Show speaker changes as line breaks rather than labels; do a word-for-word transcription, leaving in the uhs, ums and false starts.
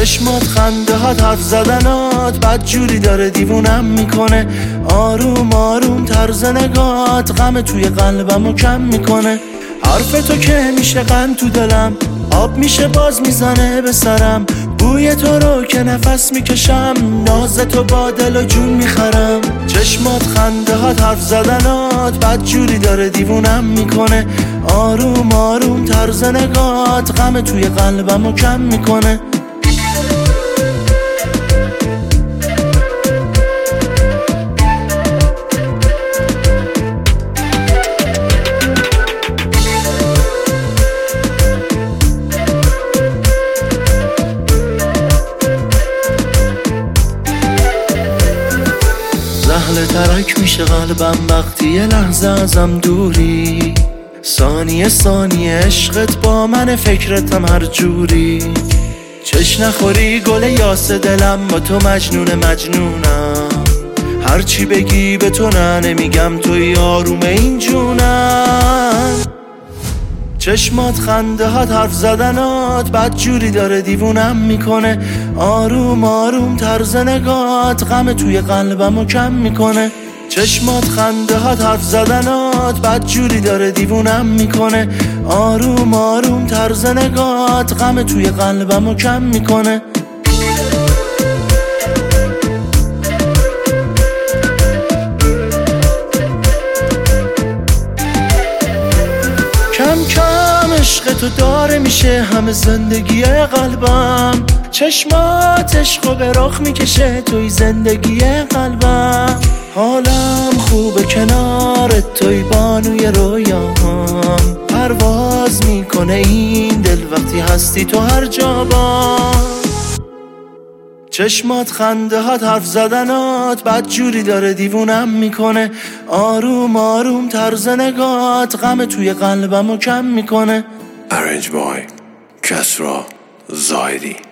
چشمات خنده هات حرف زدنات بد جوری داره دیوونم میکنه. آروم آروم طرز نگات غم توی قلبمو کم میکنه. حرف تو که میشه غم تو دلم، آب میشه باز میزنه به سرم. بوی تو رو که نفس میکشم، ناز تو با دل و جون میخرم. چشمات خنده هات حرف زدنات بد جوری داره دیوونم میکنه. آروم آروم طرز نگات غم توی قلبمو کم میکنه. زهل ترک میشه قلبم وقتی یه لحظه ازم دوری. ثانیه ثانیه عشقت با من، فکرتم هر جوری. چش نخوری گل یاس دلم، با تو مجنون مجنونم. هرچی بگی به تو نه نمیگم، توی آروم این جونم. چشمات خنده هات حرف زدنات بد جوری داره دیوونم میکنه. آروم آروم طرز نگات غم توی قلبمو کم میکنه. چشمات خنده هات حرف زدنات بد جوری داره دیوونم میکنه. آروم آروم طرز نگات غم توی قلبمو کم میکنه. کم کم عشق تو داره میشه همه زندگی قلبم. چشمات عشقو به رخ میکشه توی زندگی قلبم. حالم خوبه کنارت توی بانوی رویام. پرواز میکنه این دل وقتی هستی تو هر جا با. چشمات خنده هات حرف زدنات بد جوری داره دیوونم میکنه. آروم آروم طرز نگات غم توی قلبمو کم میکنه.
Arrange boy کسرا زایدی.